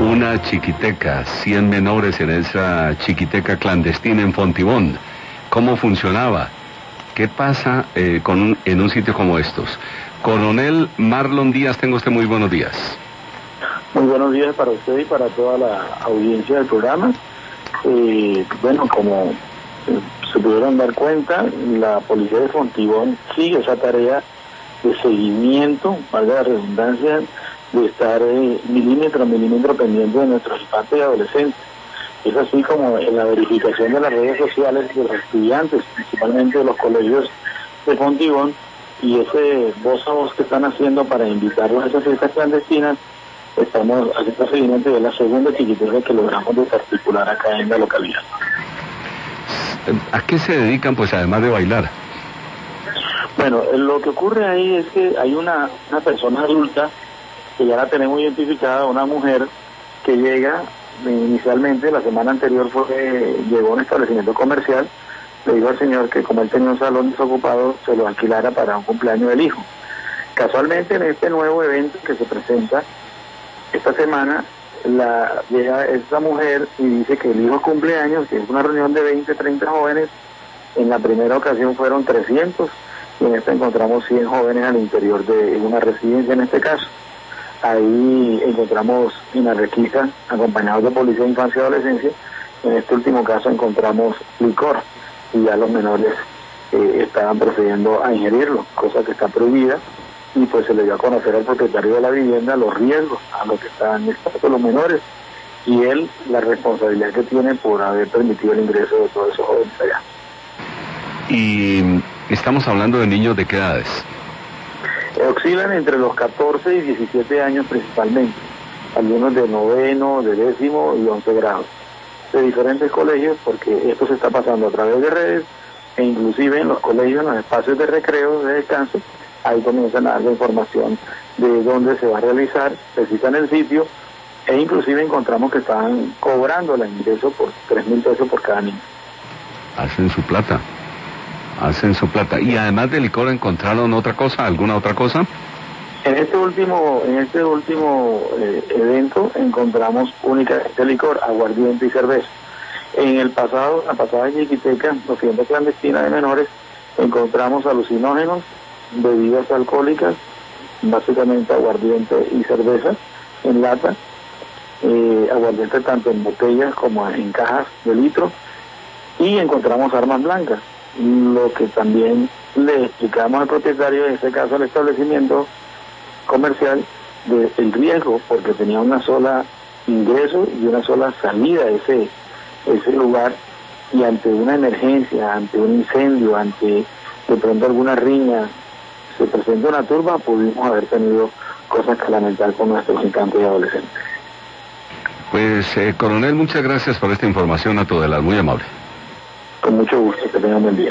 Una chiquiteca, 100 menores en esa chiquiteca clandestina en Fontibón. ¿Cómo funcionaba? ¿Qué pasa en un sitio como estos? Coronel Marlon Díaz, tenga usted muy buenos días. Muy buenos días para usted y para toda la audiencia del programa. Bueno, como se pudieron dar cuenta, la policía de Fontibón sigue esa tarea de seguimiento, valga la redundancia, de estar milímetro a milímetro pendiente de nuestros infantes y adolescentes. Es así como en la verificación de las redes sociales de los estudiantes, principalmente de los colegios de Fontibón, y ese voz a voz que están haciendo para invitarlos a esas fiestas clandestinas. Estamos haciendo seguimiento de la segunda chiquiteca que logramos desarticular acá en la localidad. ¿A qué se dedican, pues, además de bailar? Bueno, lo que ocurre ahí es que hay una persona adulta que ya la tenemos identificada, una mujer que llega, inicialmente la semana anterior llegó a un establecimiento comercial, le dijo al señor que como él tenía un salón desocupado, se lo alquilara para un cumpleaños del hijo. Casualmente en este nuevo evento que se presenta esta semana, llega esta mujer y dice que el hijo cumpleaños, que es una reunión de 20, 30 jóvenes. En la primera ocasión fueron 300 y en esta encontramos 100 jóvenes al interior de una residencia en este caso. Ahí encontramos en la requisa, acompañados de Policía de Infancia y Adolescencia. En este último caso encontramos licor y ya los menores estaban procediendo a ingerirlo, cosa que está prohibida, y pues se le dio a conocer al propietario de la vivienda los riesgos a los que están expuestos los menores y él la responsabilidad que tiene por haber permitido el ingreso de todos esos jóvenes allá. Y estamos hablando de niños de qué edades. Oscilan entre los 14 y 17 años principalmente, algunos de noveno, de 10º y 11 grados, de diferentes colegios, porque esto se está pasando a través de redes e inclusive en los colegios, en los espacios de recreo, de descanso, ahí comienzan a dar la información de dónde se va a realizar, precisan el sitio e inclusive encontramos que están cobrando el ingreso por 3,000 pesos por cada niño. Hacen su plata. Y además de licor, ¿encontraron otra cosa, alguna otra cosa? En este último evento encontramos únicamente licor, aguardiente y cerveza. En la pasada chiquiteca, la fiesta clandestina de menores, encontramos alucinógenos, bebidas alcohólicas, básicamente aguardiente y cerveza en lata, aguardiente tanto en botellas como en cajas de litro, y encontramos armas blancas. Lo que también le explicamos al propietario, en este caso al establecimiento comercial, del riesgo, porque tenía una sola ingreso y una sola salida a ese lugar, y ante una emergencia, ante un incendio, ante de pronto alguna riña, se presenta una turba, pudimos haber tenido cosas que lamentar con nuestros infantes y adolescentes. Pues, coronel, muchas gracias por esta información a todas las, muy amable. Con mucho gusto, que tengan buen día.